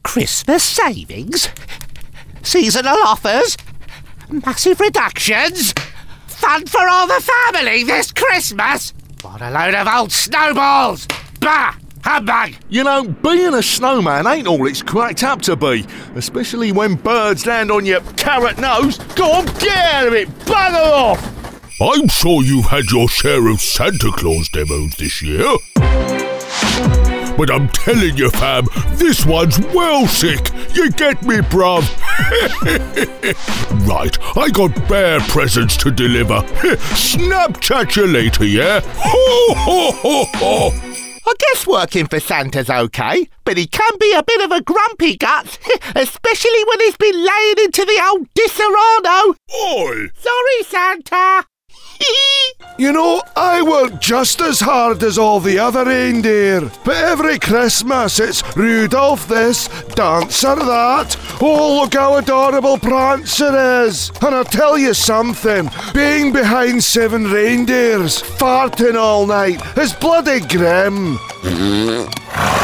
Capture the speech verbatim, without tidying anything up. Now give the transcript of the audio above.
Christmas savings? Seasonal offers? Massive reductions? Fun for all the family this Christmas? What a load of old snowballs! Bah! Humbug! You know, being a snowman ain't all it's cracked up to be, especially when birds land on your carrot nose. Go on, get out of it! Bugger off! I'm sure you've had your share of Santa Claus demos this year. But I'm telling you, fam, this one's well sick. You get me, bruv? Right, I got bear presents to deliver. Snapchat you later, yeah? Ho, ho, ho, ho. I guess working for Santa's okay, but he can be a bit of a grumpy guts, especially when he's been laying into the old Disaronno. Oi! Sorry, Santa. You know, I work just as hard as all the other reindeer, but every Christmas it's Rudolph this, Dancer that. Oh, look how adorable Prancer is. And I'll tell you something, being behind seven reindeers, farting all night, is bloody grim.